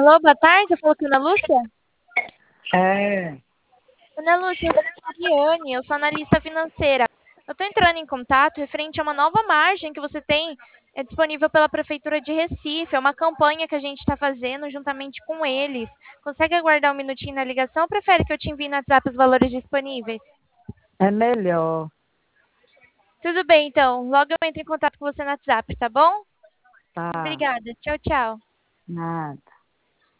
Alô, boa tarde. Eu falo com a Ana Lúcia. É, Ana Lúcia, eu sou a Viviane, eu sou analista financeira. Eu estou entrando em contato referente a uma nova margem que você tem disponível pela Prefeitura de Recife. É uma campanha que a gente está fazendo juntamente com eles. Consegue aguardar um minutinho na ligação ou prefere que eu te envie no WhatsApp os valores disponíveis? é melhor, Tudo bem, então. Logo eu entro em contato com você no WhatsApp, tá bom? tá? Obrigada. Tchau, tchau. Nada.